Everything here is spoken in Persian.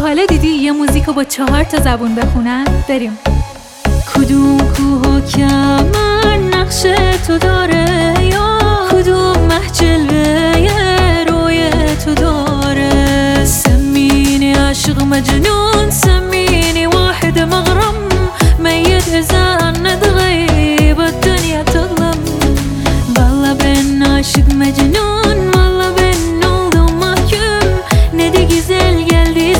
حالا دیدی یه موزیکو با 4 تا زبون بخونن؟ بریم. کدوم کوه و کمر نقش تو داره، یا کدوم مه جلوه روی تو داره؟ سميني عاشق مجنون، سميني واحد مغرم، ميت إذا نتغيب الدنيا تظلم. والله ben aşık mecnun, والله ben oldum mahkum. Ne de güzel geldi